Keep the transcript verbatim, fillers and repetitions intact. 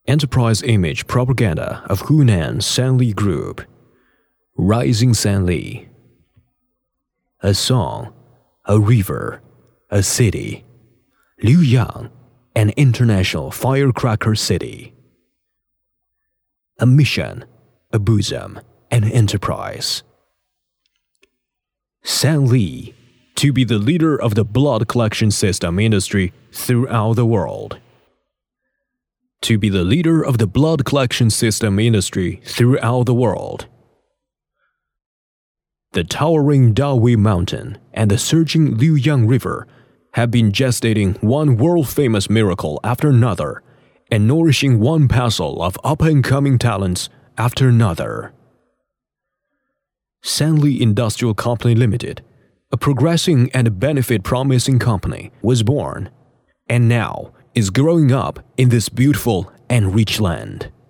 Enterprise image propaganda of Hunan Sanli Group. Rising Sanli. A song, a river, a city. Liuyang, an international firecracker city. A mission, a bosom, an enterprise. Sanli, to be the leader of the blood collection system industry throughout the world. To be the leader of the blood collection system industry throughout the world. The towering Dahui Mountain and the surging Liuyang River have been gestating one world-famous miracle after another and nourishing one parcel of up-and-coming talents after another. Sanli Industrial Company Limited, a progressing and benefit-promising company, was born, and now is growing up in this beautiful and rich land.